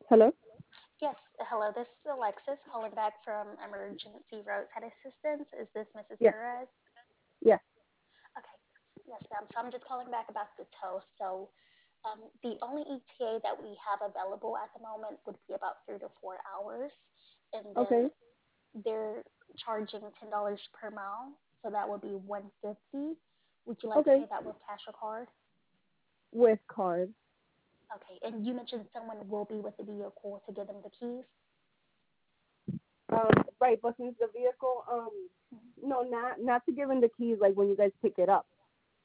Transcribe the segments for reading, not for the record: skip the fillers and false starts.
Hello? Yes, hello, this is Alexis calling back from Emergency Roadside Assistance. Is this Mrs. Yes. Perez? Yes. Okay, yes, ma'am. So I'm just calling back about the tow. The only ETA that we have available at the moment would be about 3 to 4 hours, and then Okay. they're charging $10 per mile, so that would be 150. Would you like to Okay. pay that with cash or card? With card. Okay, and you mentioned someone will be with the vehicle to give them the keys. Right, but since the vehicle, no, not to give him the keys like when you guys pick it up.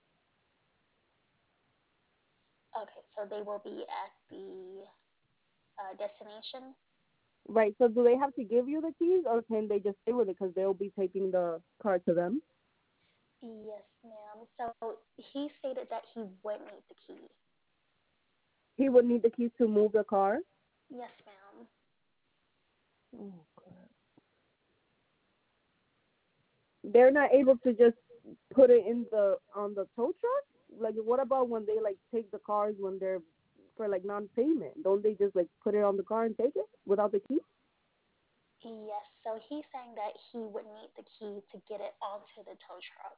Okay, so they will be at the destination. Right. So do they have to give you the keys, or can they just stay with it because they'll be taking the car to them? Yes, ma'am. So he stated that he would need the key. He would need the keys to move the car. Yes, ma'am. Oh, crap. They're not able to just put it in the on the tow truck. Like, what about when they like take the cars when they're for like non-payment? Don't they just like put it on the car and take it without the key? Yes, so he's saying that he would need the key to get it onto the tow truck.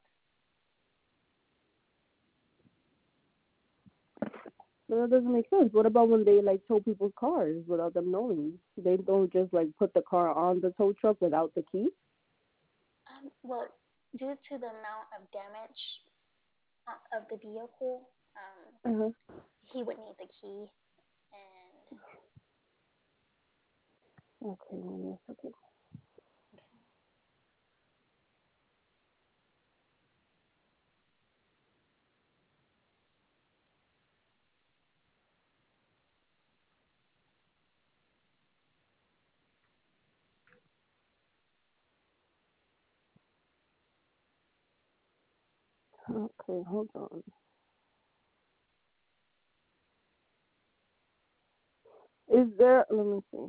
No, that doesn't make sense. What about when they like tow people's cars without them knowing? They don't just like put the car on the tow truck without the key. Well, due to the amount of damage of the vehicle, Uh-huh. he would need the key. And Okay, yes, okay. Okay, hold on. Is there? Let me see.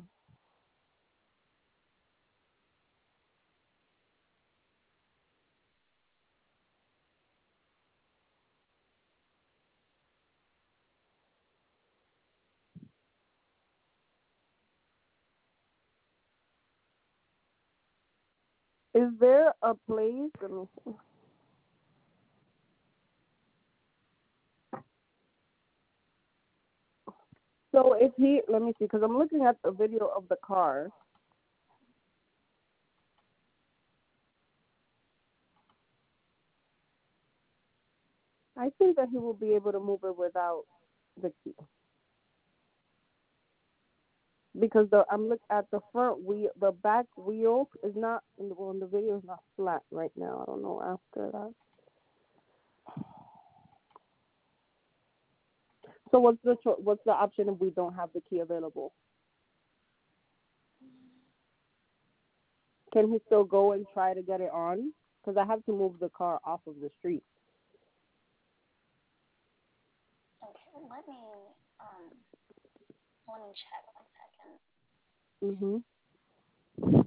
Is there a place? Let me see. So if he, let me see, because I'm looking at the video of the car. I think that he will be able to move it without the key because the I'm look at the front wheel, the back wheel is not in the well, in the video is not flat right now. I don't know after that. So what's the option if we don't have the key available? Can he still go and try to get it on? Because I have to move the car off of the street. okay, um let me check 1 second. Mhm.